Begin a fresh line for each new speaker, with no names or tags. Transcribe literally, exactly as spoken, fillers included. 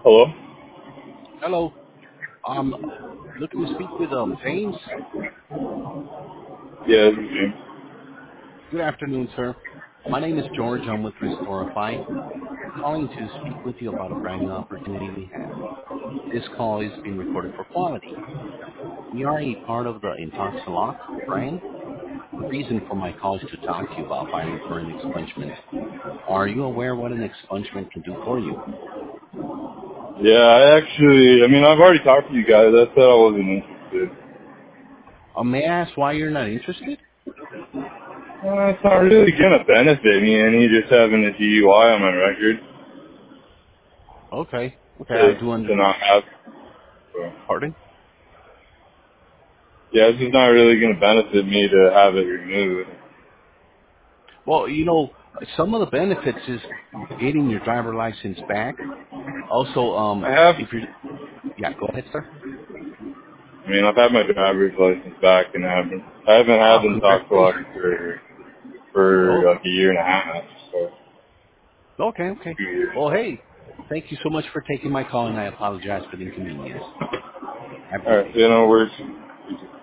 Hello?
Hello. Um, looking to speak with um James.
Yeah, this is James.
Good afternoon, sir. My name is George. I'm with Restorify. Calling to speak with you about a brand new opportunity we have. This call is being recorded for quality. We are a part of the Intoxalock brand. The reason for my call is to talk to you about filing for an expungement. Are you aware what an expungement can do for you?
Yeah, I actually, I mean, I've already talked to you guys. I said I wasn't interested.
Uh, may I ask why you're not interested?
Uh, it's not really going to benefit me any just having a D U I on my record
Okay. Okay,
to,
I do
to
under.
not have. So.
Pardon?
Yeah, it's just not really going to benefit me to have it removed.
Well, you know, some of the benefits is getting your driver license back. Also, um,
I have,
if you're, yeah, go ahead, sir.
I mean, I've had my driver's license back and I haven't, I haven't had
Oh,
them talk to
congratulations.
for, for
Oh,
like a year and a half, so
okay, okay.
two years.
Well, hey, thank you so much for taking my call, and I apologize for the inconvenience. Have a good
Alright,
day.
you know, words.